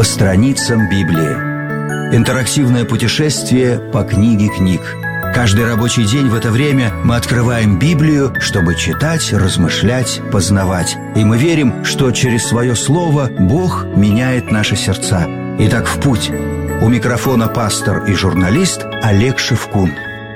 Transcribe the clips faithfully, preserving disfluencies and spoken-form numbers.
По страницам Библии. Интерактивное путешествие по книге книг. Каждый рабочий день в это время мы открываем Библию, чтобы читать, размышлять, познавать. И мы верим, что через свое слово Бог меняет наши сердца. Итак, в путь. У микрофона пастор и журналист Олег Шевкун.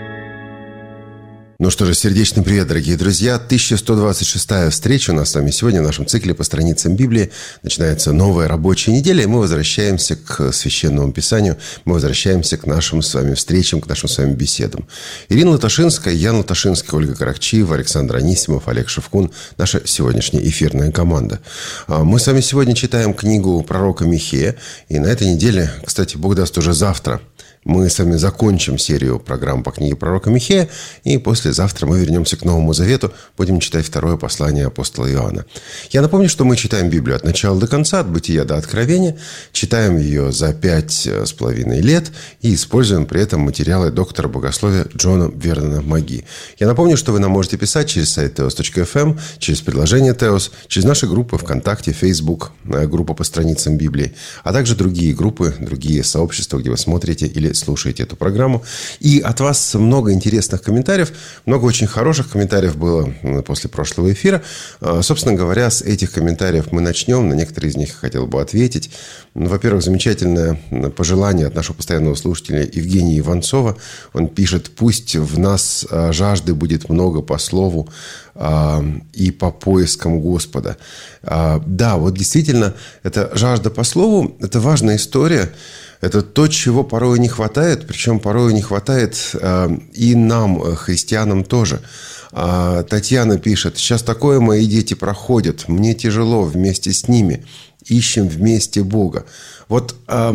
Ну что же, сердечный привет, дорогие друзья. тысяча сто двадцать шестая встреча у нас с вами сегодня в нашем цикле по страницам Библии. Начинается новая рабочая неделя, и мы возвращаемся к Священному Писанию. Мы возвращаемся к нашим с вами встречам, к нашим с вами беседам. Ирина Латашинская, Ян Латашинский, Ольга Каракчиева, Александр Анисимов, Олег Шевкун. Наша сегодняшняя эфирная команда. Мы с вами сегодня читаем книгу пророка Михея. И на этой неделе, кстати, Бог даст, уже завтра мы с вами закончим серию программ по книге пророка Михея, и послезавтра мы вернемся к Новому Завету, будем читать второе послание апостола Иоанна. Я напомню, что мы читаем Библию от начала до конца, от Бытия до Откровения, читаем ее за пять с половиной лет и используем при этом материалы доктора богословия Джона Вернона Маги. Я напомню, что вы нам можете писать через сайт теос точка эф эм, через приложение Теос, через наши группы ВКонтакте, Facebook, группа по страницам Библии, а также другие группы, другие сообщества, где вы смотрите или слушаете эту программу. И от вас много интересных комментариев. Много очень хороших комментариев было после прошлого эфира. Собственно говоря, с этих комментариев мы начнем. На некоторые из них я хотел бы ответить. Во-первых, замечательное пожелание от нашего постоянного слушателя Евгения Иванцова. Он пишет: «Пусть в нас жажды будет много по слову и по поискам Господа». Да, вот действительно, эта жажда по слову – это важная история. Это то, чего порой не хватает, причем порой не хватает э, и нам, христианам, тоже. А Татьяна пишет: «Сейчас такое мои дети проходят, мне тяжело вместе с ними, ищем вместе Бога». Вот э,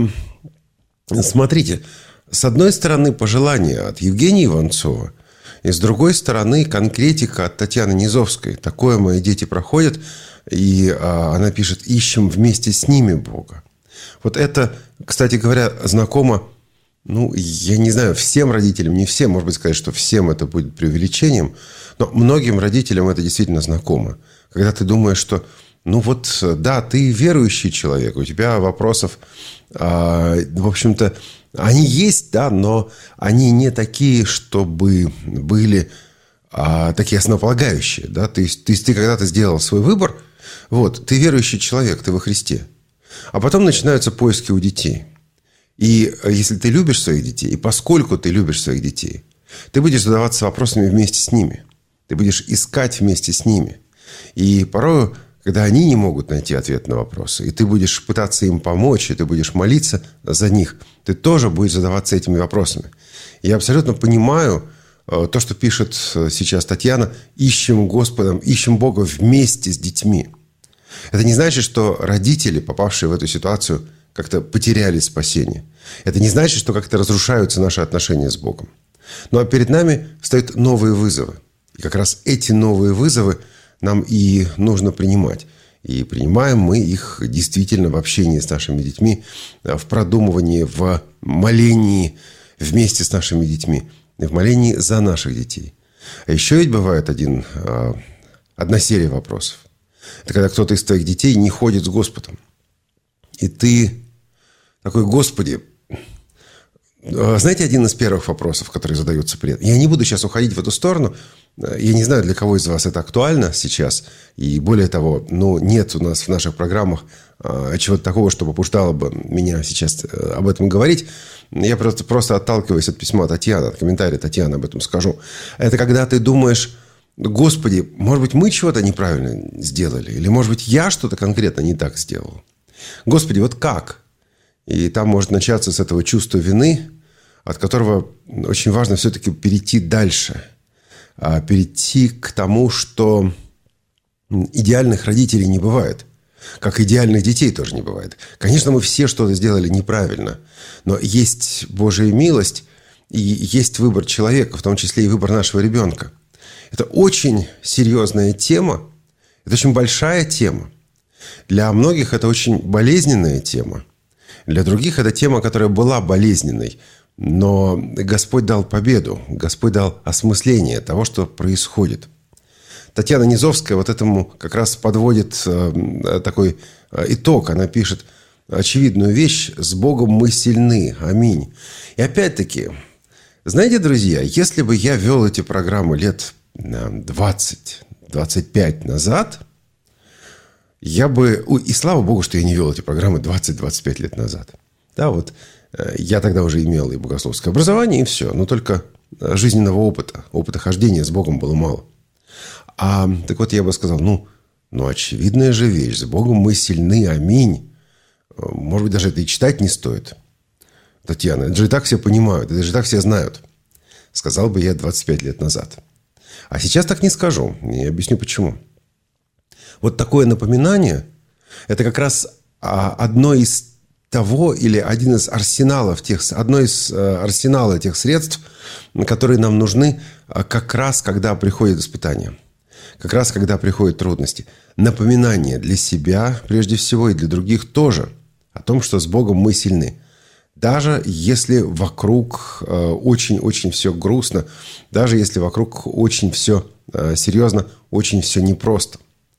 смотрите, с одной стороны пожелание от Евгения Иванцова, и с другой стороны конкретика от Татьяны Низовской. «Такое мои дети проходят», и э, она пишет: «Ищем вместе с ними Бога». Вот это, кстати говоря, знакомо, ну, я не знаю, всем родителям, не всем, может быть, сказать, что всем это будет преувеличением, но многим родителям это действительно знакомо. Когда ты думаешь, что, ну вот, да, ты верующий человек, у тебя вопросов, а, в общем-то, они есть, да, но они не такие, чтобы были а, такие основополагающие, да, то есть ты, ты когда-то сделал свой выбор, вот, ты верующий человек, ты во Христе. А потом начинаются поиски у детей. И если ты любишь своих детей, и поскольку ты любишь своих детей, ты будешь задаваться вопросами вместе с ними. Ты будешь искать вместе с ними. И порой, когда они не могут найти ответ на вопросы, и ты будешь пытаться им помочь, и ты будешь молиться за них, ты тоже будешь задаваться этими вопросами. И я абсолютно понимаю то, что пишет сейчас Татьяна: «Ищем Господа, ищем Бога вместе с детьми». Это не значит, что родители, попавшие в эту ситуацию, как-то потеряли спасение. Это не значит, что как-то разрушаются наши отношения с Богом. Но перед нами встают новые вызовы. И как раз эти новые вызовы нам и нужно принимать. И принимаем мы их действительно в общении с нашими детьми, в продумывании, в молении вместе с нашими детьми, в молении за наших детей. А еще ведь бывает один, одна серия вопросов. Это когда кто-то из твоих детей не ходит с Господом. И ты такой: «Господи». Знаете, один из первых вопросов, которые задаются при этом. Я не буду сейчас уходить в эту сторону. Я не знаю, для кого из вас это актуально сейчас. И более того, ну, нет у нас в наших программах чего-то такого, что побуждало бы меня сейчас об этом говорить. Я просто, просто отталкиваюсь от письма Татьяны, от комментария Татьяны об этом скажу. Это когда ты думаешь: «Господи, может быть, мы чего-то неправильно сделали? Или, может быть, я что-то конкретно не так сделал? Господи, вот как?» И там может начаться с этого чувства вины, от которого очень важно все-таки перейти дальше. Перейти к тому, что идеальных родителей не бывает. Как идеальных детей тоже не бывает. Конечно, мы все что-то сделали неправильно. Но есть Божья милость и есть выбор человека, в том числе и выбор нашего ребенка. Это очень серьезная тема, это очень большая тема. Для многих это очень болезненная тема. Для других это тема, которая была болезненной. Но Господь дал победу, Господь дал осмысление того, что происходит. Татьяна Низовская вот этому как раз подводит такой итог. Она пишет: очевидную вещь: с Богом мы сильны. Аминь. И опять-таки, знаете, друзья, если бы я вел эти программы лет двадцать-двадцать пять назад, я бы... И слава Богу, что я не вел эти программы двадцать-двадцать пять лет назад. Да, вот я тогда уже имел и богословское образование, и все. Но только жизненного опыта, опыта хождения с Богом было мало. А так вот, я бы сказал, ну, ну, очевидная же вещь: с Богом мы сильны, аминь. Может быть, даже это и читать не стоит. Татьяна, это же и так все понимают, это же и так все знают. Сказал бы я двадцать пять лет назад. А сейчас так не скажу. И объясню почему. Вот такое напоминание – это как раз одно из того, или один из арсеналов тех, одно из арсенала тех средств, которые нам нужны как раз, когда приходят испытания. Как раз, когда приходят трудности. Напоминание для себя, прежде всего, и для других тоже, о том, что с Богом мы сильны. Даже если вокруг очень-очень все грустно, даже если вокруг очень все серьезно, очень все непросто.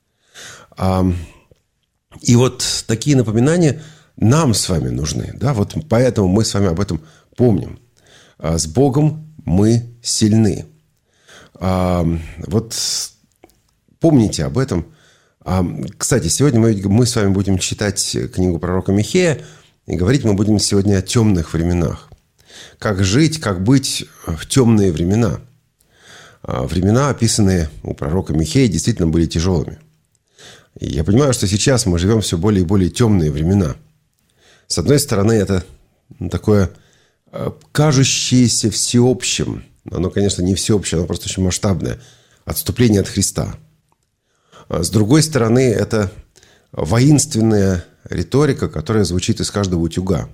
И вот такие напоминания нам с вами нужны. Да? Вот поэтому мы с вами об этом помним. С Богом мы сильны. Вот помните об этом. Кстати, сегодня мы, мы с вами будем читать книгу пророка Михея, и говорить мы будем сегодня о темных временах. Как жить, как быть в темные времена. Времена, описанные у пророка Михея, действительно были тяжелыми. И я понимаю, что сейчас мы живем все более и более темные времена. С одной стороны, это такое кажущееся всеобщим, оно, конечно, не всеобщее, оно просто очень масштабное, отступление от Христа. С другой стороны, это воинственная риторика, которая звучит из каждого утюга,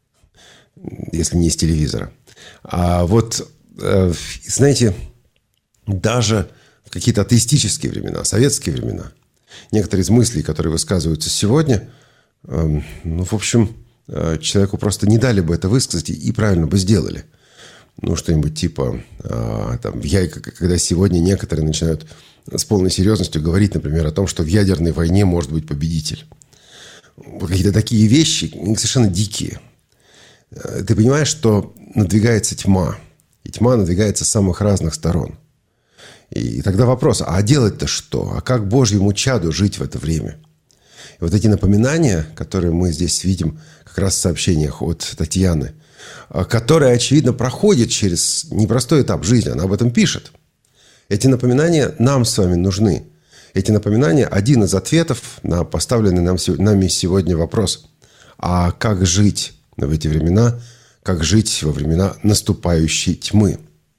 если не из телевизора. А вот, знаете, даже в какие-то атеистические времена, советские времена, некоторые из мыслей, которые высказываются сегодня, ну, в общем, человеку просто не дали бы это высказать и правильно бы сделали. Ну, что-нибудь типа, там, я, когда сегодня некоторые начинают с полной серьезностью говорить, например, о том, что в ядерной войне может быть победитель. Вот какие-то такие вещи, совершенно дикие. Ты понимаешь, что надвигается тьма. И тьма надвигается с самых разных сторон. И тогда вопрос, а делать-то что? А как Божьему чаду жить в это время? И вот эти напоминания, которые мы здесь видим как раз в сообщениях от Татьяны, которая, очевидно, проходит через непростой этап жизни, она об этом пишет. Эти напоминания нам с вами нужны. Эти напоминания – один из ответов на поставленный нам, нами сегодня вопрос. А как жить в эти времена? Как жить во времена наступающей тьмы?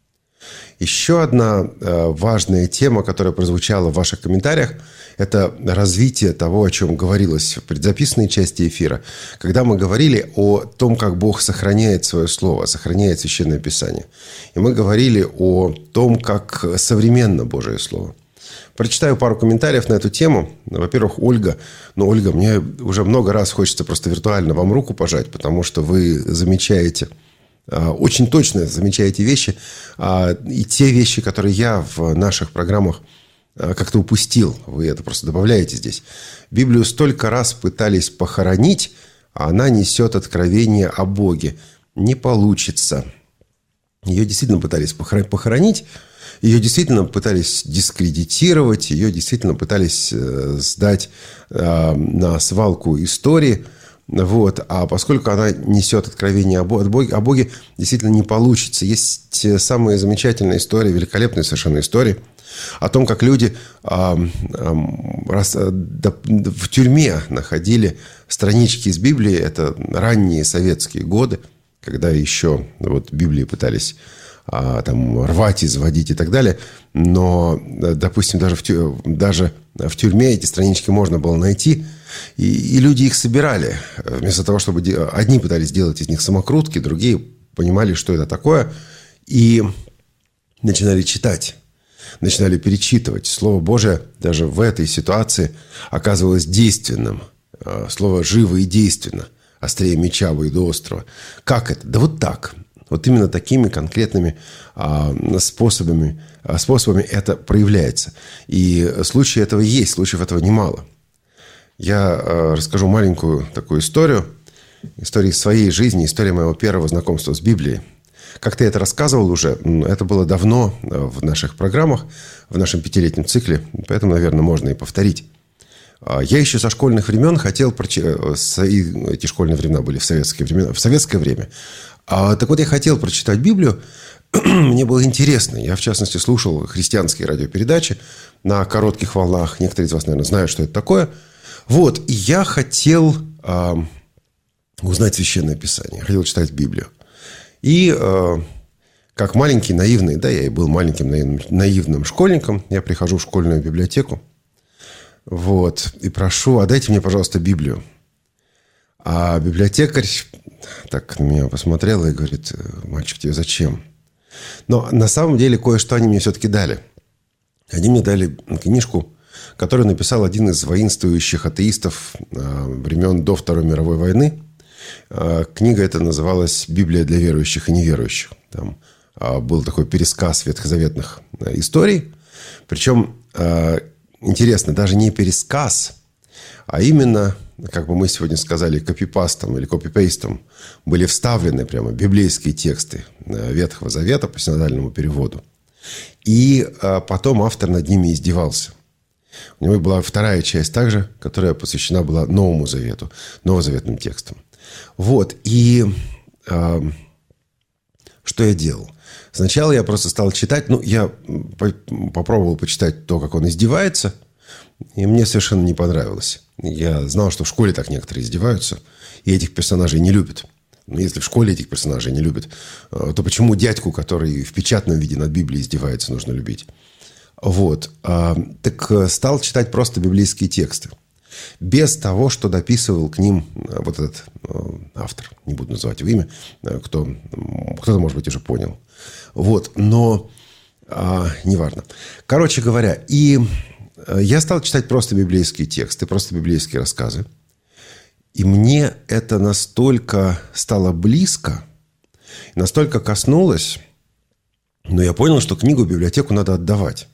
Еще одна важная тема, которая прозвучала в ваших комментариях, это развитие того, о чем говорилось в предзаписанной части эфира, когда мы говорили о том, как Бог сохраняет свое слово, сохраняет Священное Писание. И мы говорили о том, как современно Божие Слово. Прочитаю пару комментариев на эту тему. Во-первых, Ольга. Ну, Ольга, мне уже много раз хочется просто виртуально вам руку пожать, потому что вы замечаете, очень точно замечаете вещи. И те вещи, которые я в наших программах как-то упустил. Вы это просто добавляете здесь. Библию столько раз пытались похоронить, а она несет откровение о Боге. Не получится. Ее действительно пытались похоронить. Ее действительно пытались дискредитировать, ее действительно пытались сдать на свалку истории. Вот. А поскольку она несет откровение о Боге, о Боге действительно не получится. Есть самые замечательные истории, великолепные совершенно истории о том, как люди в тюрьме находили странички из Библии. Это ранние советские годы, когда еще вот Библии пытались там рвать, изводить и так далее. Но, допустим, даже в, тю, даже в тюрьме эти странички можно было найти. И, и люди их собирали. Вместо того, чтобы... Одни пытались сделать из них самокрутки, другие понимали, что это такое. И начинали читать. Начинали перечитывать. Слово Божие даже в этой ситуации оказывалось действенным. Слово живо и действенно. Острее меча двуострого. Как это? Да вот так. Вот именно такими конкретными а, способами, а, способами это проявляется. И случаи этого есть, случаев этого немало. Я э, расскажу маленькую такую историю. Историю своей жизни, историю моего первого знакомства с Библией. Как-то я это рассказывал уже. Это было давно в наших программах, в нашем пятилетнем цикле. Поэтому, наверное, можно и повторить. Я еще со школьных времен хотел прочитать... Эти школьные времена были в советское время. В советское время. Так вот, я хотел прочитать Библию. Мне было интересно. Я, в частности, слушал христианские радиопередачи на коротких волнах. Некоторые из вас, наверное, знают, что это такое. Вот. И я хотел э, узнать Священное Писание. Я хотел читать Библию. И э, как маленький, наивный, да, я и был маленьким наивным, наивным школьником, я прихожу в школьную библиотеку. Вот. И прошу, а дайте мне, пожалуйста, Библию. А библиотекарь так на меня посмотрела и говорит: мальчик, тебе зачем? Но на самом деле кое-что они мне все-таки дали. Они мне дали книжку, которую написал один из воинствующих атеистов времен до Второй мировой войны. Книга эта называлась «Библия для верующих и неверующих». Там был такой пересказ ветхозаветных историй. Причем, интересно, даже не пересказ, а именно, как бы мы сегодня сказали, копипастом или копипейстом были вставлены прямо библейские тексты Ветхого Завета по синодальному переводу. И потом автор над ними издевался. У него была вторая часть также, которая посвящена была Новому Завету, новозаветным текстам. Вот. И э, что я делал? Сначала я просто стал читать. Ну, я по- попробовал почитать то, как он издевается. И мне совершенно не понравилось. Я знал, что в школе так некоторые издеваются. И этих персонажей не любят. Но если в школе этих персонажей не любят, то почему дядьку, который в печатном виде над Библией издевается, нужно любить? Вот. Так стал читать просто библейские тексты. Без того, что дописывал к ним вот этот автор. Не буду называть его имя. Кто, кто-то, может быть, уже понял. Вот. Но а, неважно. Короче говоря, и я стал читать просто библейские тексты, просто библейские рассказы. И мне это настолько стало близко, настолько коснулось, но я понял, что книгу в библиотеку надо отдавать.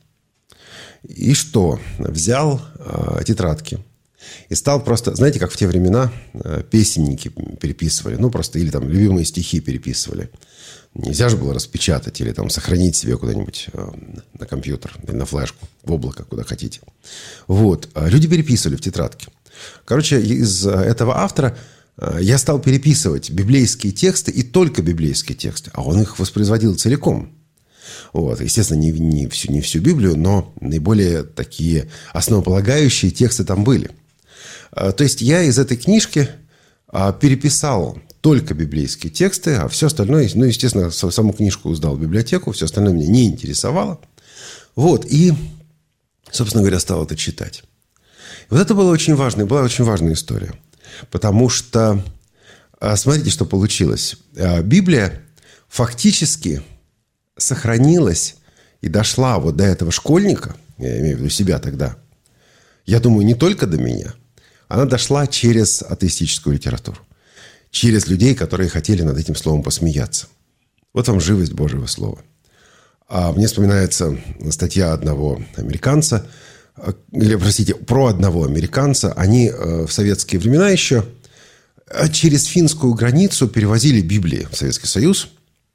И что? Взял э, тетрадки и стал просто... Знаете, как в те времена э, песенники переписывали. Ну, просто или там любимые стихи переписывали. Нельзя же было распечатать или там сохранить себе куда-нибудь э, на компьютер или на флешку, в облако, куда хотите. Вот. Люди переписывали в тетрадке. Короче, из этого автора э, я стал переписывать библейские тексты и только библейские тексты. А он их воспроизводил целиком. Вот. Естественно, не, не, всю, не всю Библию, но наиболее такие основополагающие тексты там были. То есть я из этой книжки переписал только библейские тексты, а все остальное, ну, естественно, саму книжку сдал в библиотеку, все остальное меня не интересовало. Вот. И, собственно говоря, стал это читать. Вот это была очень важная, была очень важная история. Потому что, смотрите, что получилось. Библия фактически сохранилась и дошла вот до этого школьника, я имею в виду себя тогда, я думаю, не только до меня, она дошла через атеистическую литературу, через людей, которые хотели над этим словом посмеяться. Вот вам живость Божьего Слова. А мне вспоминается статья одного американца, или, простите, про одного американца. Они в советские времена еще через финскую границу перевозили Библии в Советский Союз.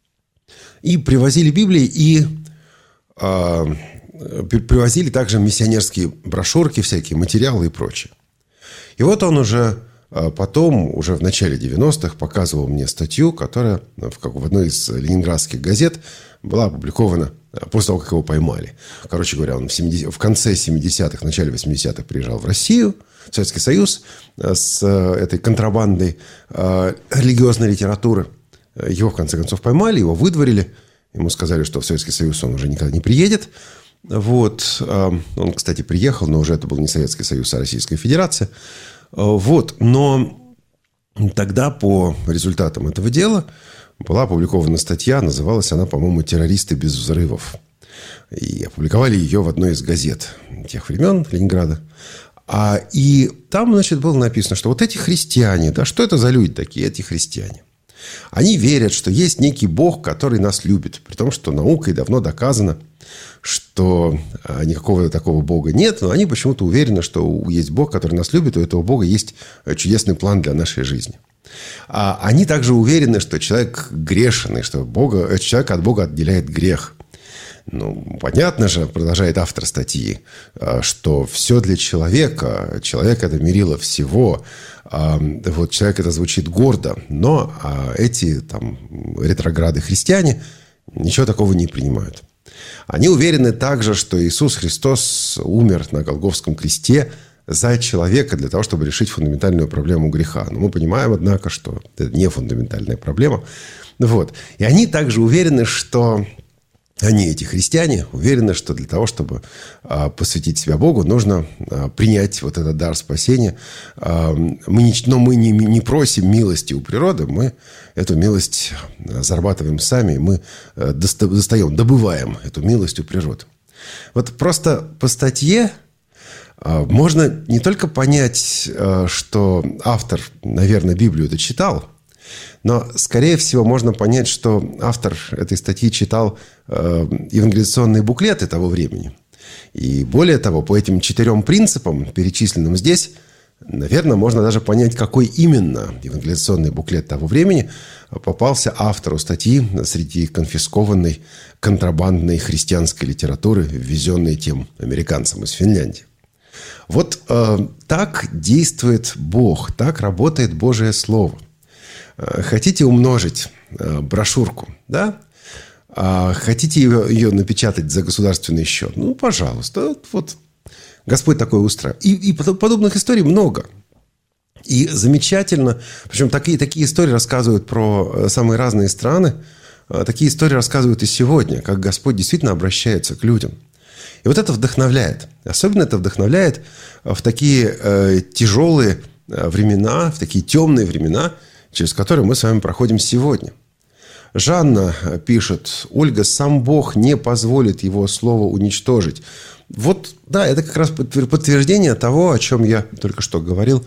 И привозили Библии, и э, привозили также миссионерские брошюрки, всякие материалы и прочее. И вот он уже э, потом, уже в начале девяностых, показывал мне статью, которая в, как, в одной из ленинградских газет была опубликована после того, как его поймали. Короче говоря, он в, семидесятых, в конце семидесятых, в начале восьмидесятых приезжал в Россию, в Советский Союз, с э, этой контрабандой э, религиозной литературы. Его, в конце концов, поймали, его выдворили. Ему сказали, что в Советский Союз он уже никогда не приедет. Вот. Он, кстати, приехал, но уже это был не Советский Союз, а Российская Федерация. Вот. Но тогда по результатам этого дела была опубликована статья. Называлась она, по-моему, «Террористы без взрывов». И опубликовали ее в одной из газет тех времен Ленинграда. А, и там, значит, было написано, что вот эти христиане, да, что это за люди такие, эти христиане? Они верят, что есть некий Бог, который нас любит. При том, что наукой давно доказано, что никакого такого Бога нет. Но они почему-то уверены, что есть Бог, который нас любит. У этого Бога есть чудесный план для нашей жизни. А они также уверены, что человек грешен, и что Бога, человека от Бога отделяет грех. Ну, понятно же, продолжает автор статьи, что все для человека. Человек – это мерило всего. Вот человек – это звучит гордо. Но эти там, ретрограды-христиане ничего такого не принимают. Они уверены также, что Иисус Христос умер на Голгофском кресте за человека для того, чтобы решить фундаментальную проблему греха. Но мы понимаем, однако, что это не фундаментальная проблема. Вот. И они также уверены, что... Они, эти христиане, уверены, что для того, чтобы а, посвятить себя Богу, нужно а, принять вот этот дар спасения. А, мы не, но мы не, не просим милости у природы, мы эту милость зарабатываем сами, мы а, доста, достаем, добываем эту милость у природы. Вот просто по статье а, можно не только понять, а, что автор, наверное, Библию-то читал, но, скорее всего, можно понять, что автор этой статьи читал э, евангелизационные буклеты того времени. И более того, по этим четырем принципам, перечисленным здесь, наверное, можно даже понять, какой именно евангелизационный буклет того времени попался автору статьи среди конфискованной контрабандной христианской литературы, ввезенной тем американцам из Финляндии. Вот э, так действует Бог, так работает Божие Слово. Хотите умножить брошюрку, да? Хотите ее, ее напечатать за государственный счет? Ну, пожалуйста. Вот Господь такое устраивает. И, и подобных историй много. И замечательно. Причем такие, такие истории рассказывают про самые разные страны. Такие истории рассказывают и сегодня, как Господь действительно обращается к людям. И вот это вдохновляет. Особенно это вдохновляет в такие э, тяжелые времена, в такие темные времена, через которые мы с вами проходим сегодня. Жанна пишет: «Ольга, сам Бог не позволит его слово уничтожить». Вот, да, это как раз подтверждение того, о чем я только что говорил,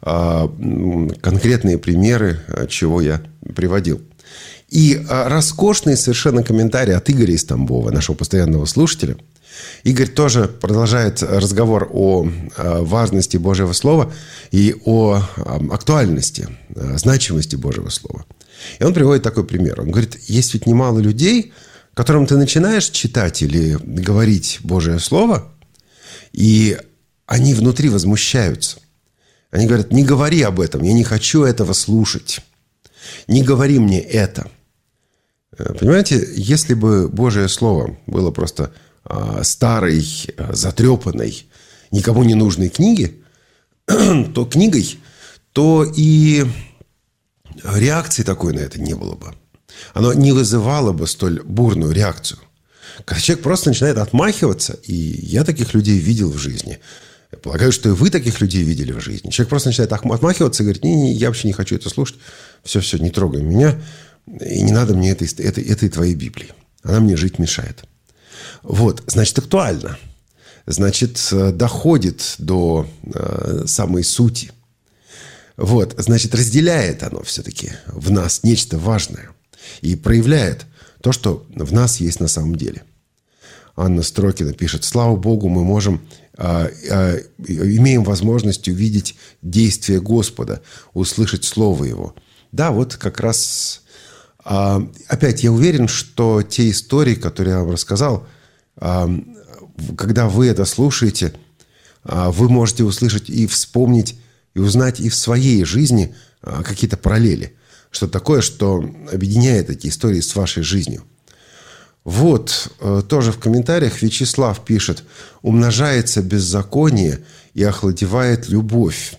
конкретные примеры, чего я приводил. И роскошный совершенно комментарий от Игоря из Тамбова, нашего постоянного слушателя. Игорь тоже продолжает разговор о важности Божьего Слова и о актуальности, значимости Божьего Слова. И он приводит такой пример. Он говорит, есть ведь немало людей, которым ты начинаешь читать или говорить Божие Слово, и они внутри возмущаются. Они говорят, не говори об этом, я не хочу этого слушать. Не говори мне это. Понимаете, если бы Божие Слово было просто старой, затрепанной, никому не нужной книги, то книгой, то и реакции такой на это не было бы. Оно не вызывало бы столь бурную реакцию. Когда человек просто начинает отмахиваться, и я таких людей видел в жизни, я полагаю, что и вы таких людей видели в жизни. Человек просто начинает отмахиваться и говорит, не, не, я вообще не хочу это слушать, все-все, не трогай меня, и не надо мне этой, этой, этой твоей Библии. Она мне жить мешает. Вот, значит, актуально. Значит, доходит до э, самой сути. Вот, значит, разделяет оно все-таки в нас нечто важное. И проявляет то, что в нас есть на самом деле. Анна Строкина пишет, слава Богу, мы можем, э, э, имеем возможность увидеть действие Господа, услышать Слово Его. Да, вот как раз... Э, опять, я уверен, что те истории, которые я вам рассказал, когда вы это слушаете, вы можете услышать и вспомнить, и узнать и в своей жизни какие-то параллели. Что-то такое, что объединяет эти истории с вашей жизнью. Вот, тоже в комментариях Вячеслав пишет, умножается беззаконие и охладевает любовь.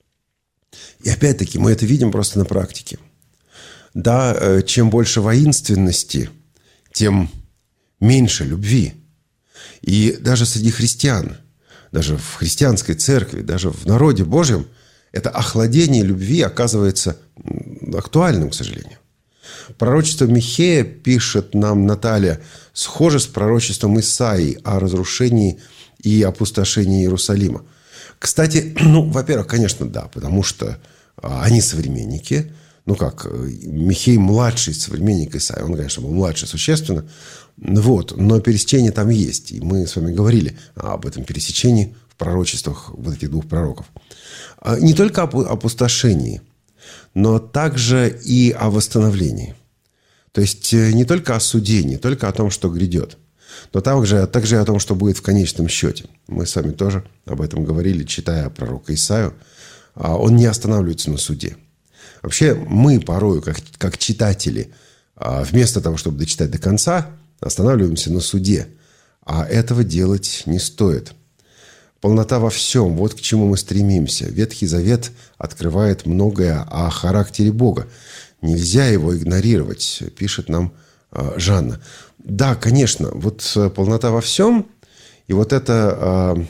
И опять-таки мы это видим просто на практике. Да, чем больше воинственности, тем меньше любви. И даже среди христиан, даже в христианской церкви, даже в народе Божьем, это охладение любви оказывается актуальным, к сожалению. Пророчество Михея, пишет нам Наталья, схоже с пророчеством Исаии о разрушении и опустошении Иерусалима. Кстати, ну, во-первых, конечно, да, потому что они современники, ну как, Михей младший современник Исаия. Он, конечно, был младше существенно. Вот, но пересечение там есть. И мы с вами говорили об этом пересечении в пророчествах вот этих двух пророков. Не только об опустошении, но также и о восстановлении. То есть не только о суде, не только о том, что грядет, но также, также и о том, что будет в конечном счете. Мы с вами тоже об этом говорили, читая пророка Исаию. Он не останавливается на суде. Вообще мы порою, как, как читатели, вместо того, чтобы дочитать до конца, останавливаемся на суде. А этого делать не стоит. Полнота во всем. Вот к чему мы стремимся. Ветхий Завет открывает многое о характере Бога. Нельзя его игнорировать, пишет нам Жанна. Да, конечно, вот полнота во всем, и вот это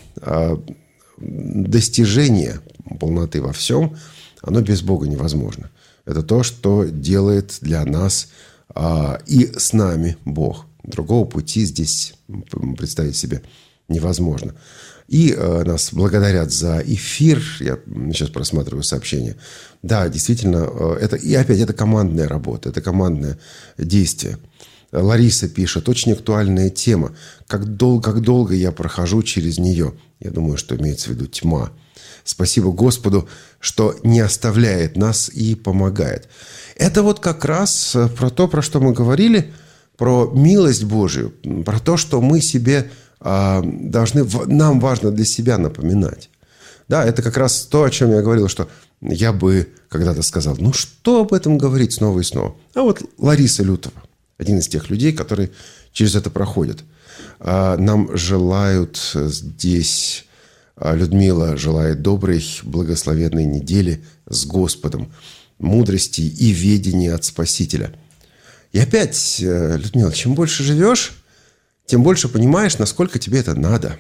достижение полноты во всем, оно без Бога невозможно. Это то, что делает для нас и с нами Бог. Другого пути здесь представить себе невозможно. И э, нас благодарят за эфир. Я сейчас просматриваю сообщения. Да, действительно, э, это, и опять это командная работа, это командное действие. Лариса пишет, очень актуальная тема. Как, дол- как долго я прохожу через нее? Я думаю, что имеется в виду тьма. Спасибо Господу, что не оставляет нас и помогает. Это вот как раз про то, про что мы говорили, про милость Божию, про то, что мы себе должны, нам важно для себя напоминать. Да, это как раз то, о чем я говорил, что я бы когда-то сказал, ну что об этом говорить снова и снова. А вот Лариса Лютова, один из тех людей, которые через это проходят. Нам желают здесь, Людмила желает доброй, благословенной недели с Господом, мудрости и ведения от Спасителя. И опять, Людмила, чем больше живешь, тем больше понимаешь, насколько тебе это надо.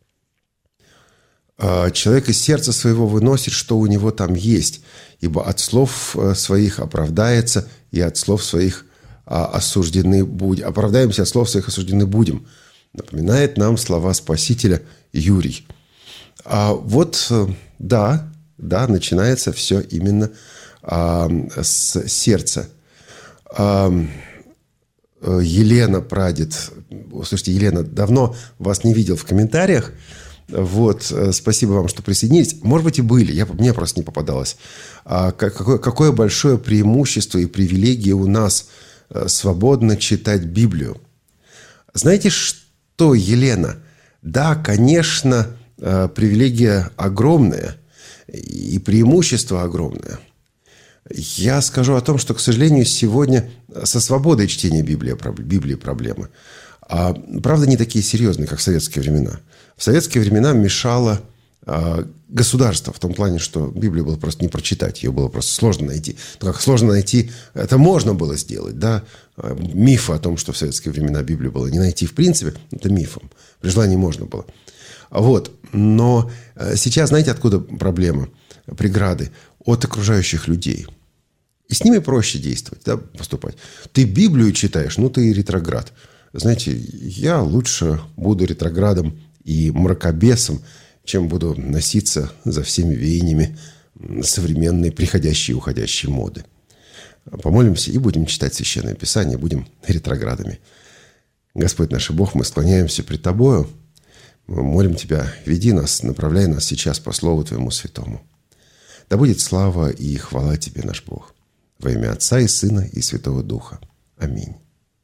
Человек из сердца своего выносит, что у него там есть, ибо от слов своих оправдается, и от слов своих осуждены будем. Оправдаемся, от слов своих осуждены будем. Напоминает нам слова Спасителя Юрий. А вот, да, да, начинается все именно а, с сердца. А, Елена, прадед. Слушайте, Елена, давно вас не видел в комментариях. Вот, спасибо вам, что присоединились. Может быть, и были, я, мне просто не попадалось. А какое, какое большое преимущество и привилегия у нас свободно читать Библию. Знаете что, Елена? Да, конечно, привилегия огромная и преимущество огромное. Я скажу о том, что, к сожалению, сегодня со свободой чтения Библии, Библии проблемы. А, правда, не такие серьезные, как в советские времена. В советские времена мешало а, государство в том плане, что Библию было просто не прочитать, ее было просто сложно найти. Но как сложно найти, это можно было сделать, да? Мифы о том, что в советские времена Библию было не найти в принципе, это мифом. При желании можно было. Вот. Но сейчас, знаете, откуда проблема, преграды? От окружающих людей. И с ними проще действовать, да, поступать. Ты Библию читаешь, ну ты ретроград. Знаете, я лучше буду ретроградом и мракобесом, чем буду носиться за всеми веяниями современной приходящей и уходящей моды. Помолимся и будем читать Священное Писание, будем ретроградами. Господь наш Бог, мы склоняемся пред Тобою. Мы молим Тебя, веди нас, направляй нас сейчас по Слову Твоему Святому. Да будет слава и хвала Тебе, наш Бог. Во имя Отца и Сына и Святого Духа. Аминь.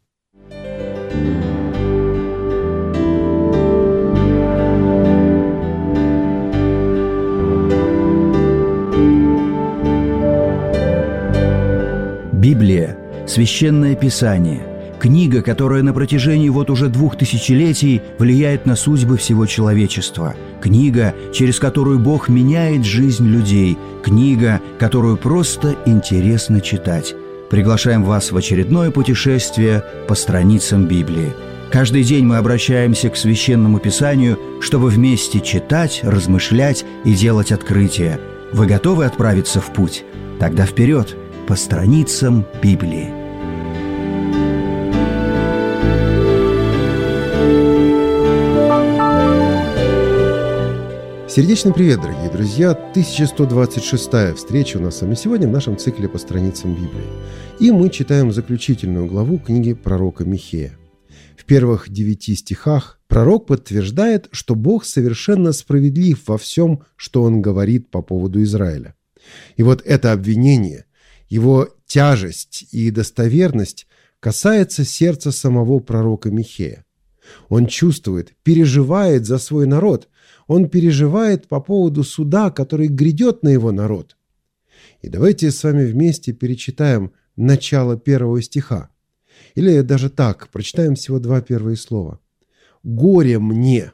Библия – Священное Писание. Книга, которая на протяжении вот уже двух тысячелетий влияет на судьбы всего человечества. Книга, через которую Бог меняет жизнь людей. Книга, которую просто интересно читать. Приглашаем вас в очередное путешествие по страницам Библии. Каждый день мы обращаемся к Священному Писанию, чтобы вместе читать, размышлять и делать открытия. Вы готовы отправиться в путь? Тогда вперед, по страницам Библии. Сердечный привет, дорогие друзья! тысяча сто двадцать шестая встреча у нас с вами сегодня в нашем цикле по страницам Библии. И мы читаем заключительную главу книги пророка Михея. В первых девяти стихах пророк подтверждает, что Бог совершенно справедлив во всем, что Он говорит по поводу Израиля. И вот это обвинение, его тяжесть и достоверность касается сердца самого пророка Михея. Он чувствует, переживает за свой народ, он переживает по поводу суда, который грядет на его народ. И давайте с вами вместе перечитаем начало первого стиха. Или даже так, прочитаем всего два первые слова. «Горе мне».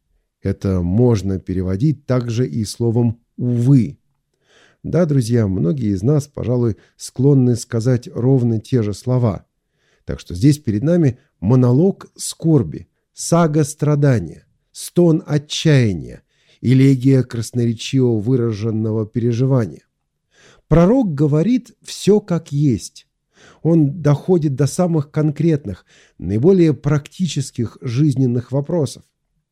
Это можно переводить также и словом «увы». Да, друзья, многие из нас, пожалуй, склонны сказать ровно те же слова. Так что здесь перед нами монолог скорби, сага страдания, стон отчаяния, элегия красноречиво выраженного переживания. Пророк говорит все как есть. Он доходит до самых конкретных, наиболее практических жизненных вопросов.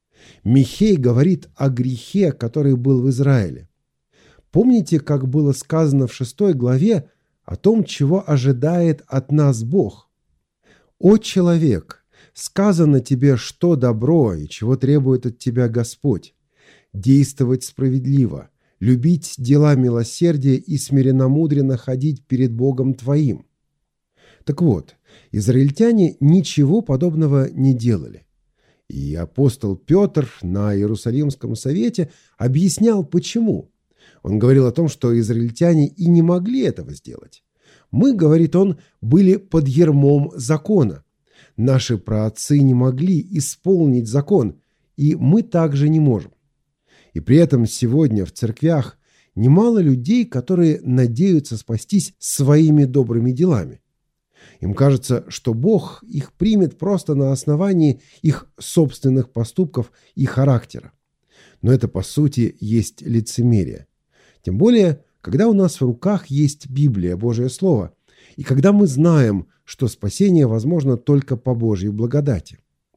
Михей говорит о грехе, который был в Израиле. Помните, как было сказано в шестой главе о том, чего ожидает от нас Бог? «О человек, сказано тебе, что добро и чего требует от тебя Господь: действовать справедливо, любить дела милосердия и смиренномудренно ходить перед Богом твоим». Так вот, израильтяне ничего подобного не делали. И апостол Петр на Иерусалимском совете объяснял, почему. Он говорил о том, что израильтяне и не могли этого сделать. Мы, говорит он, были под ярмом закона. Наши праотцы не могли исполнить закон, и мы также не можем. И при этом сегодня в церквях немало людей, которые надеются спастись своими добрыми делами. Им кажется, что Бог их примет просто на основании их собственных поступков и характера. Но это, по сути, есть лицемерие. Тем более, когда у нас в руках есть Библия, Божье Слово, и когда мы знаем, что спасение возможно только по Божьей благодати.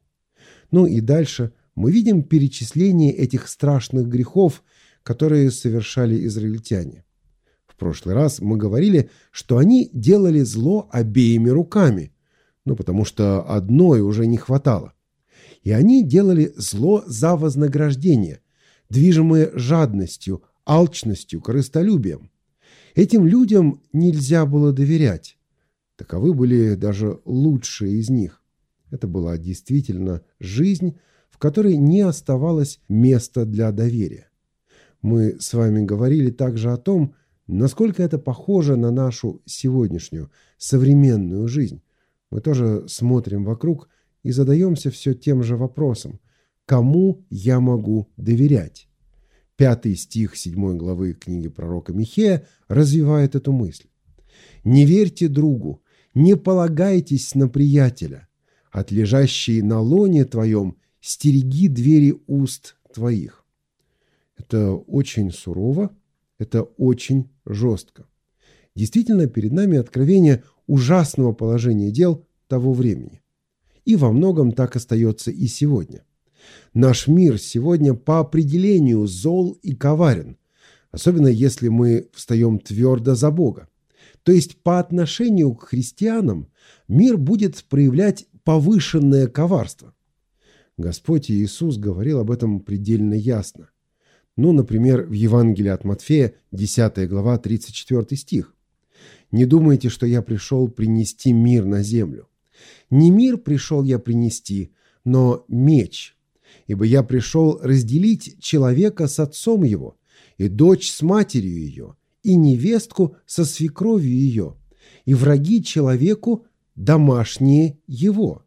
Ну и дальше мы видим перечисление этих страшных грехов, которые совершали израильтяне. В прошлый раз мы говорили, что они делали зло обеими руками, ну потому что одной уже не хватало. И они делали зло за вознаграждение, движимые жадностью, алчностью, корыстолюбием. Этим людям нельзя было доверять. Таковы были даже лучшие из них. Это была действительно жизнь, в которой не оставалось места для доверия. Мы с вами говорили также о том, насколько это похоже на нашу сегодняшнюю современную жизнь. Мы тоже смотрим вокруг и задаемся все тем же вопросом: кому я могу доверять? Пятый стих седьмой главы книги пророка Михея развивает эту мысль. «Не верьте другу, не полагайтесь на приятеля. От лежащей на лоне твоем стереги двери уст твоих». Это очень сурово, это очень жестко. Действительно, перед нами откровение ужасного положения дел того времени. И во многом так остается и сегодня. Наш мир сегодня по определению зол и коварен, особенно если мы встаем твердо за Бога. То есть по отношению к христианам мир будет проявлять повышенное коварство. Господь Иисус говорил об этом предельно ясно. Ну, например, в Евангелии от Матфея, десятая глава, тридцать четвёртый стих. «Не думайте, что я пришел принести мир на землю. Не мир пришел я принести, но меч. Ибо я пришел разделить человека с отцом его, и дочь с матерью ее, и невестку со свекровью ее, и враги человеку домашние его».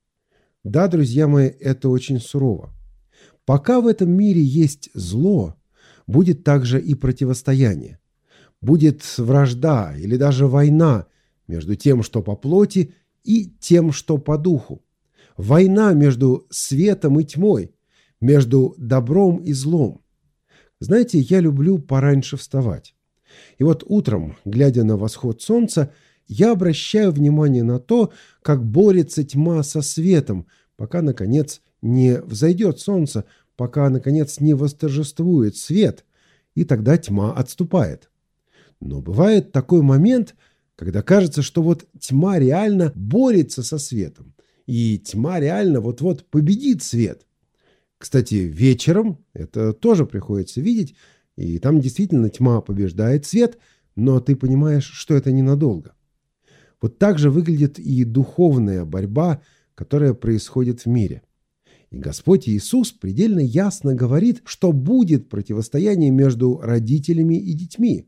Да, друзья мои, это очень сурово. Пока в этом мире есть зло, будет также и противостояние. Будет вражда или даже война между тем, что по плоти, и тем, что по духу. Война между светом и тьмой, между добром и злом. Знаете, я люблю пораньше вставать. И вот утром, глядя на восход солнца, я обращаю внимание на то, как борется тьма со светом, пока, наконец, не взойдет солнце, пока, наконец, не восторжествует свет, и тогда тьма отступает. Но бывает такой момент, когда кажется, что вот тьма реально борется со светом, и тьма реально вот-вот победит свет. Кстати, вечером это тоже приходится видеть, и там действительно тьма побеждает свет, но ты понимаешь, что это ненадолго. Вот так же выглядит и духовная борьба, которая происходит в мире. И Господь Иисус предельно ясно говорит, что будет противостояние между родителями и детьми.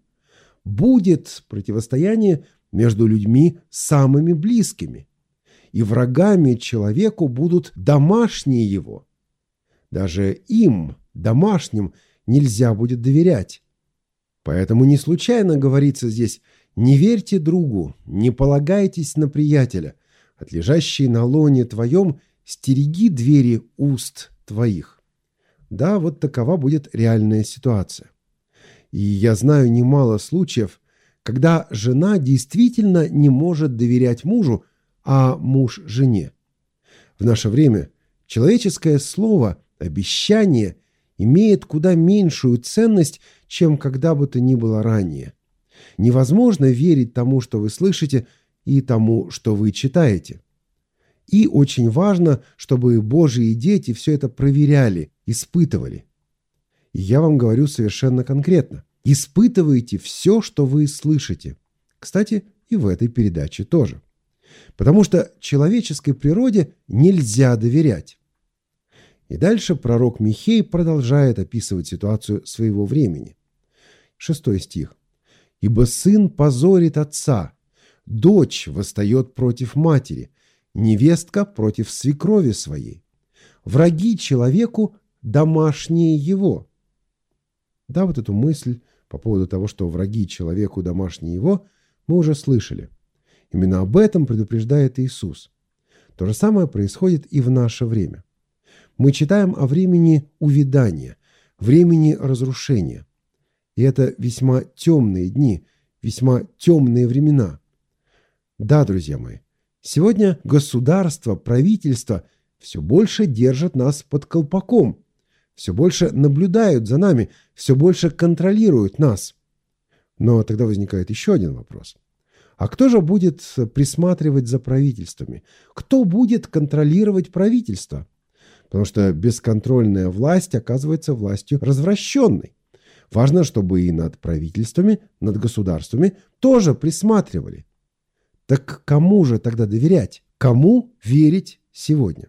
Будет противостояние между людьми самыми близкими. И врагами человеку будут домашние его. Даже им, домашним, нельзя будет доверять. Поэтому не случайно говорится здесь: «Не верьте другу, не полагайтесь на приятеля, от лежащей на лоне твоем стереги двери уст твоих». Да, вот такова будет реальная ситуация. И я знаю немало случаев, когда жена действительно не может доверять мужу, а муж жене. В наше время человеческое слово, обещание имеет куда меньшую ценность, чем когда бы то ни было ранее. Невозможно верить тому, что вы слышите, и тому, что вы читаете. И очень важно, чтобы Божьи дети все это проверяли, испытывали. И я вам говорю совершенно конкретно. Испытывайте все, что вы слышите. Кстати, и в этой передаче тоже. Потому что человеческой природе нельзя доверять. И дальше пророк Михей продолжает описывать ситуацию своего времени. Шестой стих. «Ибо сын позорит отца, дочь восстает против матери, невестка против свекрови своей. Враги человеку домашние его». Да, вот эту мысль по поводу того, что враги человеку домашние его, мы уже слышали. Именно об этом предупреждает Иисус. То же самое происходит и в наше время. Мы читаем о времени увядания, времени разрушения. И это весьма темные дни, весьма темные времена. Да, друзья мои, сегодня государство, правительство все больше держат нас под колпаком, все больше наблюдают за нами, все больше контролируют нас. Но тогда возникает еще один вопрос. А кто же будет присматривать за правительствами? Кто будет контролировать правительство? Потому что бесконтрольная власть оказывается властью развращенной. Важно, чтобы и над правительствами, над государствами тоже присматривали. Так кому же тогда доверять? Кому верить сегодня?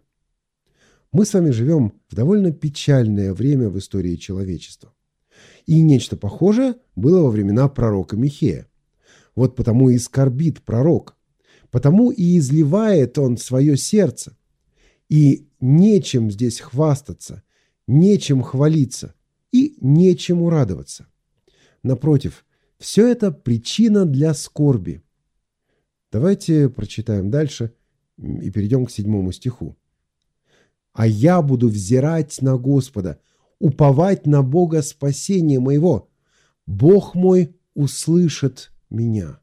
Мы с вами живем в довольно печальное время в истории человечества. И нечто похожее было во времена пророка Михея. Вот потому и скорбит пророк, потому и изливает он свое сердце. И нечем здесь хвастаться, нечем хвалиться и нечему радоваться. Напротив, все это причина для скорби. Давайте прочитаем дальше и перейдем к седьмому стиху. «А я буду взирать на Господа, уповать на Бога спасения моего. Бог мой услышит меня».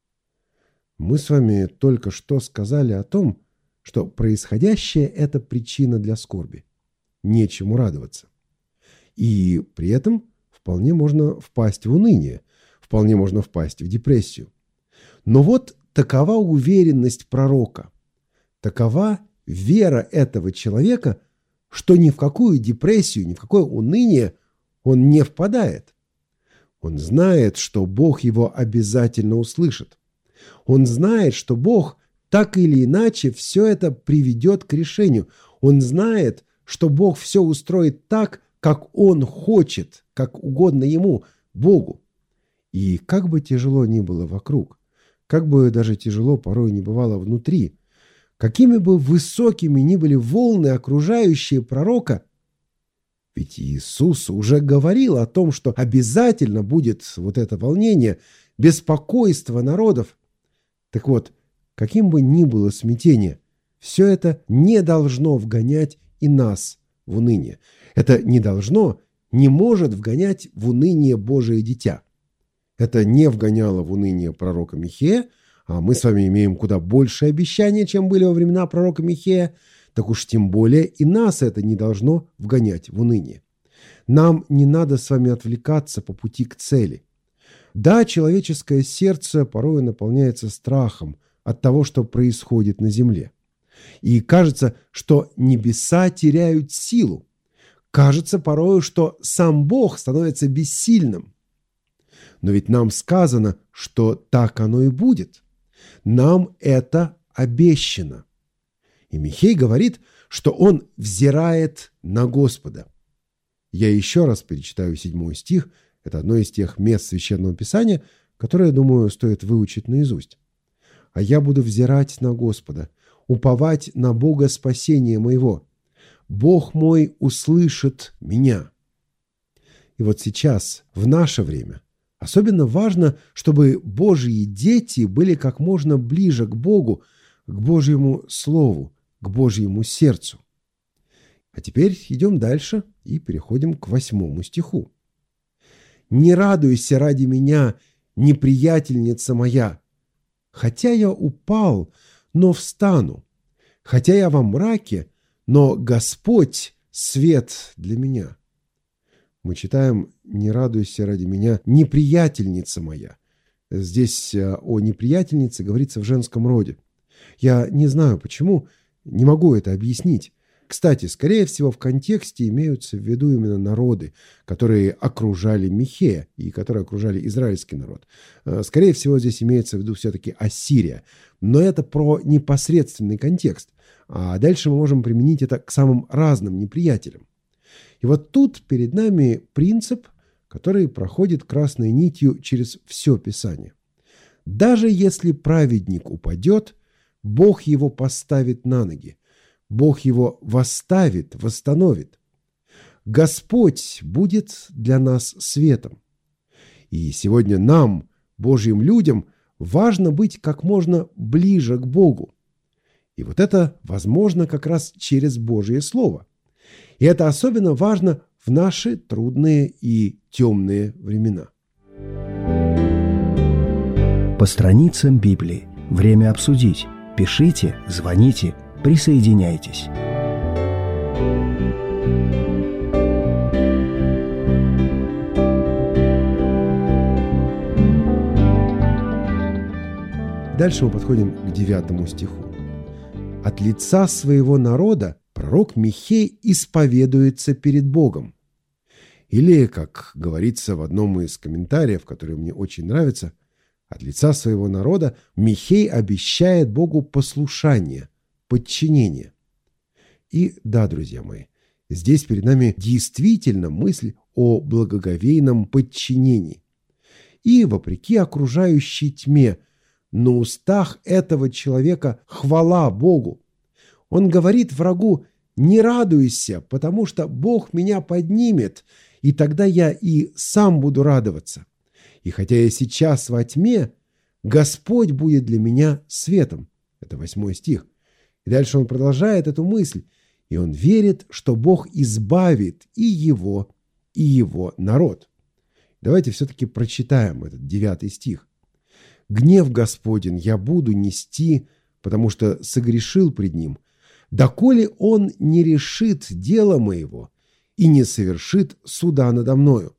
Мы с вами только что сказали о том, что происходящее – это причина для скорби. Нечему радоваться. И при этом вполне можно впасть в уныние, вполне можно впасть в депрессию. Но вот такова уверенность пророка, такова вера этого человека, что ни в какую депрессию, ни в какое уныние он не впадает. Он знает, что Бог его обязательно услышит. Он знает, что Бог так или иначе все это приведет к решению. Он знает, что Бог все устроит так, как Он хочет, как угодно Ему, Богу. И как бы тяжело ни было вокруг, как бы даже тяжело порой не бывало внутри, какими бы высокими ни были волны, окружающие пророка, ведь Иисус уже говорил о том, что обязательно будет вот это волнение, беспокойство народов. Так вот, каким бы ни было смятение, все это не должно вгонять и нас в уныние. Это не должно, не может вгонять в уныние Божие дитя. Это не вгоняло в уныние пророка Михея, а мы с вами имеем куда больше обещания, чем были во времена пророка Михея. так уж тем более и нас это не должно вгонять в уныние. Нам не надо с вами отвлекаться по пути к цели. Да, человеческое сердце порой наполняется страхом от того, что происходит на земле. И кажется, что небеса теряют силу. Кажется порою, что сам Бог становится бессильным. Но ведь нам сказано, что так оно и будет. Нам это обещано. И Михей говорит, что он взирает на Господа. Я еще раз перечитаю седьмой стих. Это одно из тех мест Священного Писания, которое, я думаю, стоит выучить наизусть. «А я буду взирать на Господа, уповать на Бога спасения моего. Бог мой услышит меня». И вот сейчас, в наше время, особенно важно, чтобы Божьи дети были как можно ближе к Богу, к Божьему Слову, к Божьему сердцу. А теперь идем дальше и переходим к восьмому стиху. «Не радуйся ради меня, неприятельница моя. Хотя я упал, но встану. Хотя я во мраке, но Господь — свет для меня». Мы читаем «Не радуйся ради меня, неприятельница моя». Здесь о неприятельнице говорится в женском роде. Я не знаю почему, не могу это объяснить. Кстати, скорее всего, в контексте имеются в виду именно народы, которые окружали Михея и которые окружали израильский народ. Скорее всего, здесь имеется в виду все-таки Ассирия. Но это про непосредственный контекст. А дальше мы можем применить это к самым разным неприятелям. И вот тут перед нами принцип, который проходит красной нитью через все Писание. Даже если праведник упадет, Бог его поставит на ноги. Бог его восставит, восстановит. Господь будет для нас светом. И сегодня нам, Божьим людям, важно быть как можно ближе к Богу. И вот это возможно как раз через Божье Слово. И это особенно важно в наши трудные и темные времена. По страницам Библии. Время обсудить. Пишите, звоните, присоединяйтесь. Дальше мы подходим к девятому стиху. «От лица своего народа пророк Михей исповедуется перед Богом». Или, как говорится в одном из комментариев, который мне очень нравится, от лица своего народа Михей обещает Богу послушание, подчинение. И да, друзья мои, здесь перед нами действительно мысль о благоговейном подчинении. И, вопреки окружающей тьме, на устах этого человека хвала Богу. Он говорит врагу: «Не радуйся, потому что Бог меня поднимет, и тогда я и сам буду радоваться. И хотя я сейчас во тьме, Господь будет для меня светом». Это восьмой стих. И дальше он продолжает эту мысль. И он верит, что Бог избавит и его, и его народ. Давайте все-таки прочитаем этот девятый стих. «Гнев Господень я буду нести, потому что согрешил пред Ним, доколе Он не решит дело моего и не совершит суда надо мною.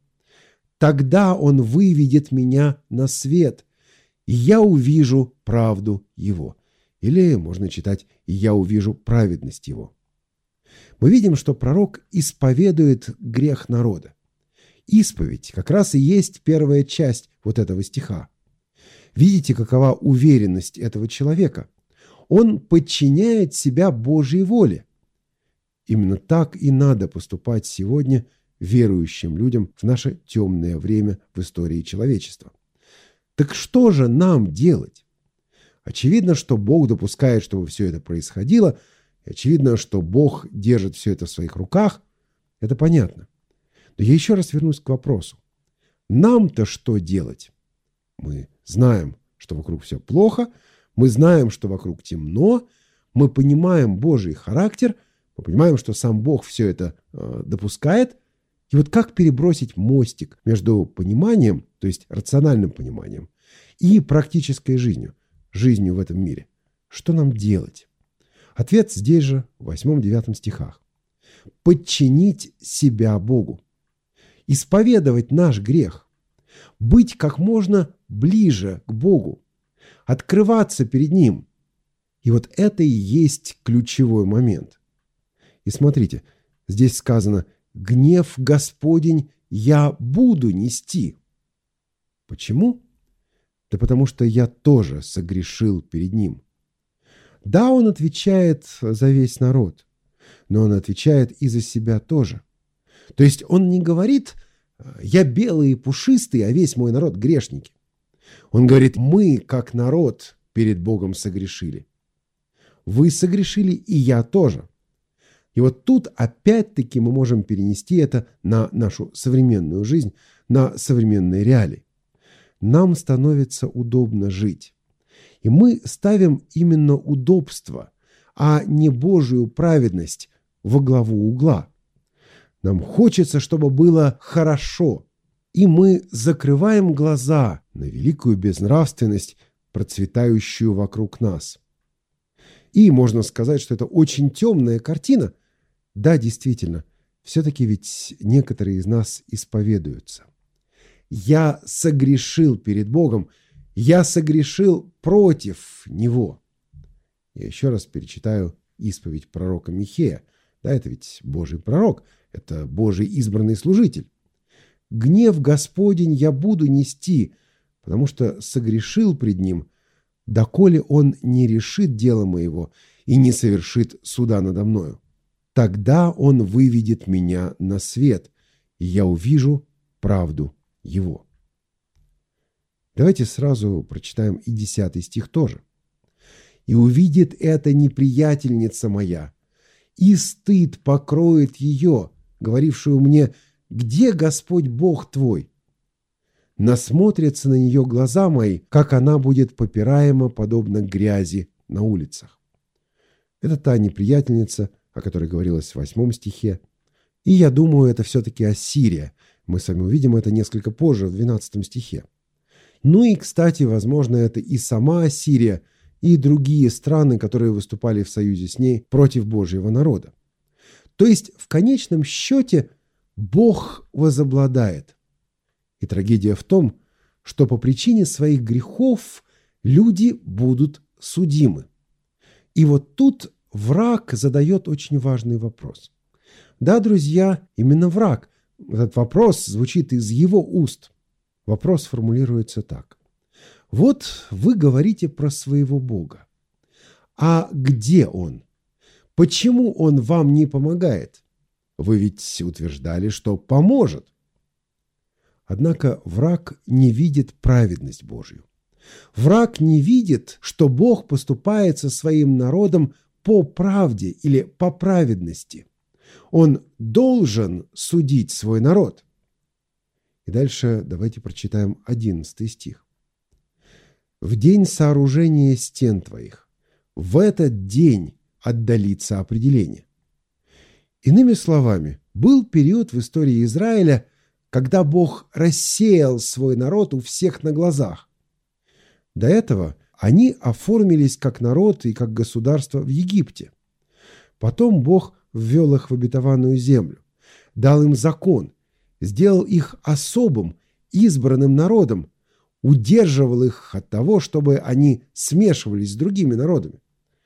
Тогда Он выведет меня на свет, и я увижу правду Его». Или можно читать «и я увижу праведность Его». Мы видим, что пророк исповедует грех народа. Исповедь как раз и есть первая часть вот этого стиха. Видите, какова уверенность этого человека? Он подчиняет себя Божьей воле. Именно так и надо поступать сегодня верующим людям в наше темное время в истории человечества. Так что же нам делать? Очевидно, что Бог допускает, чтобы все это происходило. И очевидно, что Бог держит все это в своих руках. Это понятно. Но я еще раз вернусь к вопросу. Нам-то что делать? Мы знаем, что вокруг все плохо. Мы знаем, что вокруг темно. Мы понимаем Божий характер. Мы понимаем, что сам Бог все это э, допускает. И вот как перебросить мостик между пониманием, то есть рациональным пониманием, и практической жизнью, жизнью в этом мире? Что нам делать? Ответ здесь же, в восьмом-девятом стихах. Подчинить себя Богу, исповедовать наш грех, быть как можно ближе к Богу, открываться перед Ним. И вот это и есть ключевой момент. И смотрите, здесь сказано: «Гнев Господень я буду нести». Почему? Да потому что я тоже согрешил перед Ним. Да, Он отвечает за весь народ, но Он отвечает и за себя тоже. То есть Он не говорит: «Я белый и пушистый, а весь мой народ грешники». Он говорит: «Мы, как народ, перед Богом согрешили. Вы согрешили, и я тоже». И вот тут опять-таки мы можем перенести это на нашу современную жизнь, на современные реалии. Нам становится удобно жить. И мы ставим именно удобство, а не Божию праведность во главу угла. Нам хочется, чтобы было хорошо, и мы закрываем глаза на великую безнравственность, процветающую вокруг нас. И можно сказать, что это очень темная картина. Да, действительно, все-таки ведь некоторые из нас исповедуются. Я согрешил перед Богом, я согрешил против Него. Я еще раз перечитаю исповедь пророка Михея. Да, это ведь Божий пророк, это Божий избранный служитель. «Гнев Господень я буду нести, потому что согрешил пред Ним, доколе Он не решит дело моего и не совершит суда надо мною. Тогда Он выведет меня на свет, и я увижу правду Его». Давайте сразу прочитаем и десятый стих тоже. «И увидит это неприятельница моя, и стыд покроет ее, говорившую мне: где Господь Бог твой? Насмотрятся на нее глаза мои, как она будет попираема, подобно грязи на улицах». Это та неприятельница, о которой говорилось в восьмом стихе. И я думаю, это все-таки Ассирия. Мы с вами увидим это несколько позже, в двенадцатом стихе. Ну и, кстати, возможно, это и сама Ассирия, и другие страны, которые выступали в союзе с ней против Божьего народа. То есть, в конечном счете, Бог возобладает. И трагедия в том, что по причине своих грехов люди будут судимы. И вот тут враг задает очень важный вопрос. Да, друзья, именно враг. Этот вопрос звучит из его уст. Вопрос формулируется так. Вот вы говорите про своего Бога. А где Он? Почему Он вам не помогает? Вы ведь утверждали, что поможет. Однако враг не видит праведность Божью. Враг не видит, что Бог поступает со своим народом по правде или по праведности. Он должен судить свой народ. И дальше давайте прочитаем одиннадцатый стих. «В день сооружения стен твоих, в этот день отдалится определение». Иными словами, был период в истории Израиля, когда Бог рассеял свой народ у всех на глазах. До этого они оформились как народ и как государство в Египте. Потом Бог ввел их в обетованную землю, дал им закон, сделал их особым, избранным народом, удерживал их от того, чтобы они смешивались с другими народами.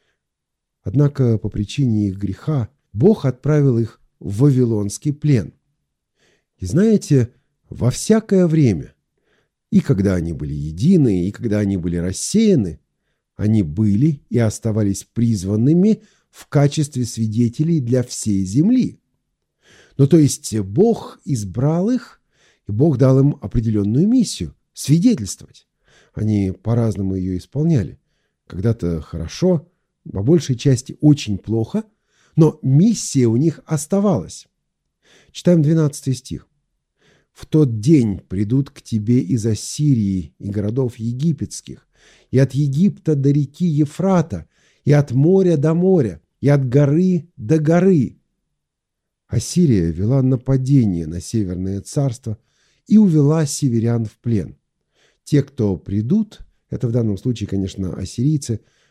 Однако по причине их греха Бог отправил их в вавилонский плен. И знаете, во всякое время, и когда они были едины, и когда они были рассеяны, они были и оставались призванными в качестве свидетелей для всей земли. Ну, то есть Бог избрал их, и Бог дал им определенную миссию – свидетельствовать. Они по-разному ее исполняли. Когда-то хорошо, по большей части очень плохо, но миссия у них оставалась. Читаем двенадцатый стих. «В тот день придут к тебе из Ассирии и городов египетских, и от Египта до реки Ефрата, и от моря до моря, и от горы до горы». Ассирия вела нападение на Северное царство и увела северян в плен. Те, кто придут, это в данном случае, конечно, ассирийцы,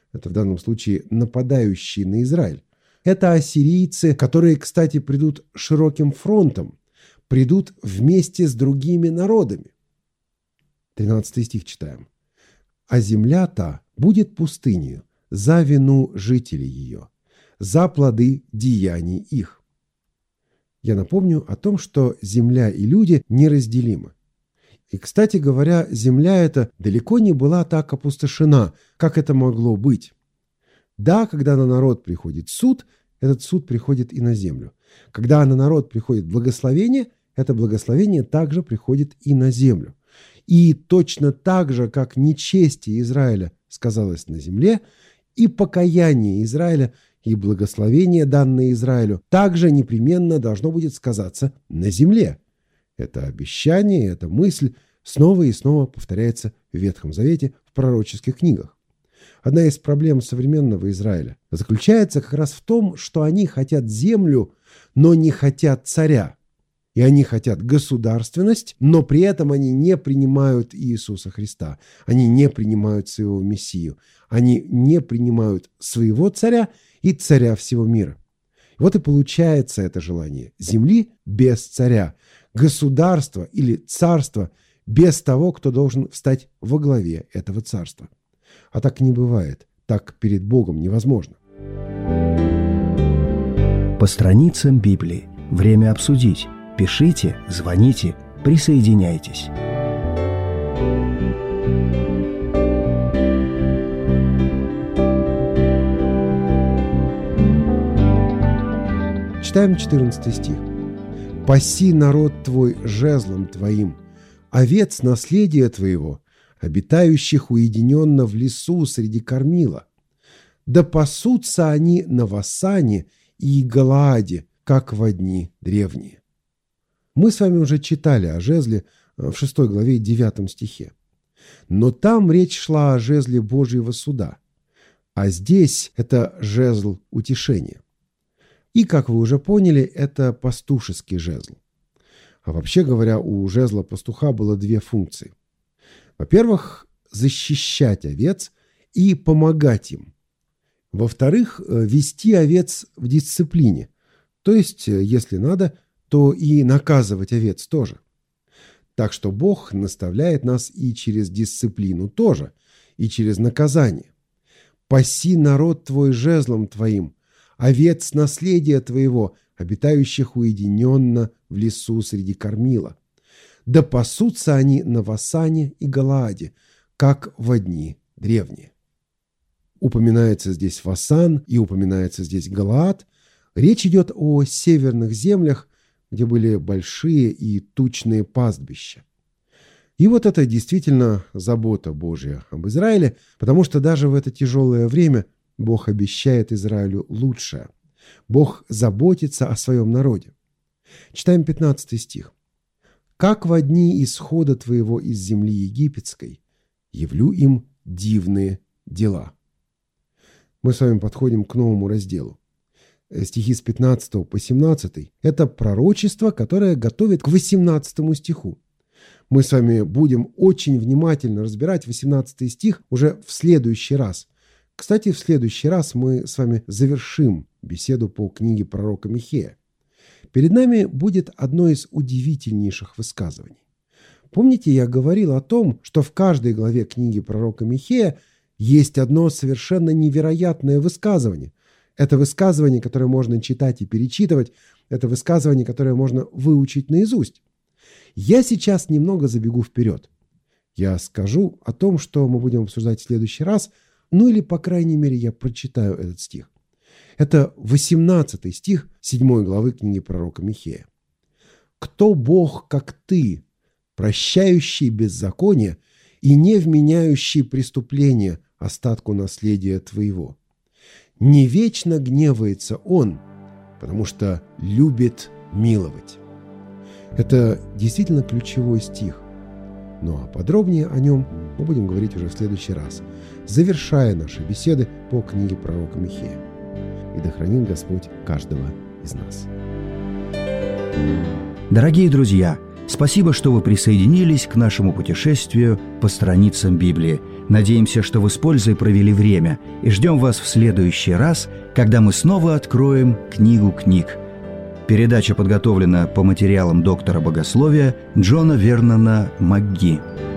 это в данном случае нападающие на Израиль. Это ассирийцы, которые, кстати, придут широким фронтом, придут вместе с другими народами. тринадцатый стих читаем. «А земля та будет пустынью за вину жителей ее, за плоды деяний их». Я напомню о том, что земля и люди неразделимы. И, кстати говоря, земля эта далеко не была так опустошена, как это могло быть. Да, когда на народ приходит суд, этот суд приходит и на землю. Когда на народ приходит благословение, это благословение также приходит и на землю. И точно так же, как нечестие Израиля сказалось на земле, и покаяние Израиля, и благословение, данное Израилю, также непременно должно будет сказаться на земле. Это обещание, эта мысль снова и снова повторяется в Ветхом Завете, в пророческих книгах. Одна из проблем современного Израиля заключается как раз в том, что они хотят землю, но не хотят царя. И они хотят государственность, но при этом они не принимают Иисуса Христа. Они не принимают своего Мессию. Они не принимают своего царя и царя всего мира. Вот и получается это желание земли без царя, государства или царства без того, кто должен встать во главе этого царства. А так не бывает. Так перед Богом невозможно. По страницам Библии. Время обсудить. Пишите, звоните, присоединяйтесь. Читаем четырнадцатый стих. «Паси народ твой жезлом твоим, овец наследия твоего, обитающих уединенно в лесу среди кормила. Да пасутся они на Васане и Галааде, как во дни древние». Мы с вами уже читали о жезле в шестой главе девятом стихе. Но там речь шла о жезле Божьего суда, а здесь это жезл утешения. И, как вы уже поняли, это пастушеский жезл. А вообще говоря, у жезла пастуха было две функции. Во-первых, защищать овец и помогать им. Во-вторых, вести овец в дисциплине. То есть, если надо, то и наказывать овец тоже. Так что Бог наставляет нас и через дисциплину тоже, и через наказание. «Паси народ твой жезлом твоим, овец наследия твоего, обитающих уединенно в лесу среди кормила. Да пасутся они на Васане и Галааде, как во дни древние». Упоминается здесь Васан и упоминается здесь Галаад. Речь идет о северных землях, где были большие и тучные пастбища. И вот это действительно забота Божья об Израиле, потому что даже в это тяжелое время Бог обещает Израилю лучшее. Бог заботится о своем народе. Читаем пятнадцатый стих. «Как во дни исхода твоего из земли египетской, явлю им дивные дела». Мы с вами подходим к новому разделу. Стихи с пятнадцатого по семнадцатый – это пророчество, которое готовит к восемнадцатому стиху. Мы с вами будем очень внимательно разбирать восемнадцатый стих уже в следующий раз. Кстати, в следующий раз мы с вами завершим беседу по книге пророка Михея. Перед нами будет одно из удивительнейших высказываний. Помните, я говорил о том, что в каждой главе книги пророка Михея есть одно совершенно невероятное высказывание. Это высказывание, которое можно читать и перечитывать. Это высказывание, которое можно выучить наизусть. Я сейчас немного забегу вперед. Я скажу о том, что мы будем обсуждать в следующий раз, ну или, по крайней мере, я прочитаю этот стих. Это восемнадцатый стих седьмой главы книги пророка Михея. «Кто Бог, как ты, прощающий беззаконие и не вменяющий преступления остатку наследия твоего? Не вечно гневается он, потому что любит миловать». Это действительно ключевой стих. Ну а подробнее о нем мы будем говорить уже в следующий раз, завершая наши беседы по книге пророка Михея. И да хранит Господь каждого из нас. Дорогие друзья, Спасибо, что вы присоединились к нашему путешествию по страницам Библии. Надеемся, что вы с пользой провели время, и ждем вас в следующий раз, когда мы снова откроем книгу книг. Передача подготовлена по материалам доктора богословия Джона Вернона МакГи.